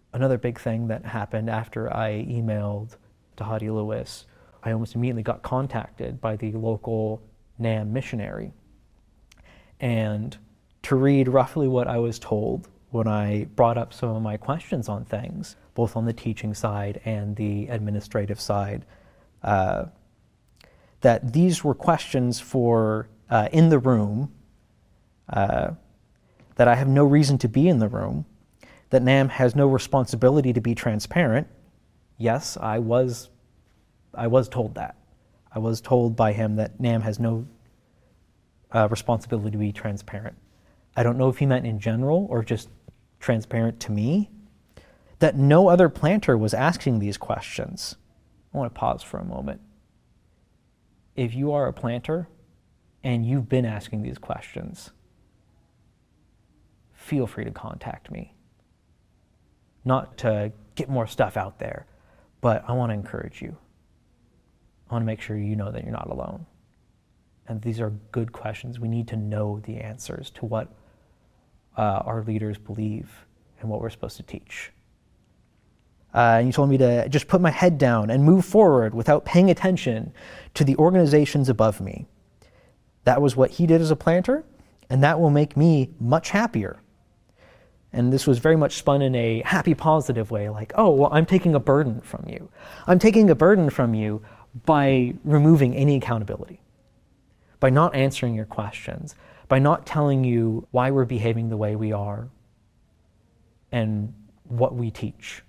Another big thing that happened after I emailed Dhati Lewis, I almost immediately got contacted by the local NAM missionary. And to read roughly what I was told when I brought up some of my questions on things, both on the teaching side and the administrative side, that these were questions for in the room, that I have no reason to be in the room, that NAM has no responsibility to be transparent. Yes, I was told that. I was told by him that NAM has no responsibility to be transparent. I don't know if he meant in general or just transparent to me. That no other planter was asking these questions. I want to pause for a moment. If you are a planter and you've been asking these questions, feel free to contact me. Not to get more stuff out there, but I want to encourage you. I want to make sure you know that you're not alone. And these are good questions. We need to know the answers to what our leaders believe and what we're supposed to teach. And he told me to just put my head down and move forward without paying attention to the organizations above me. That was what he did as a planter, and that will make me much happier. And this was very much spun in a happy, positive way, like, oh, well, I'm taking a burden from you. I'm taking a burden from you by removing any accountability, by not answering your questions, by not telling you why we're behaving the way we are and what we teach.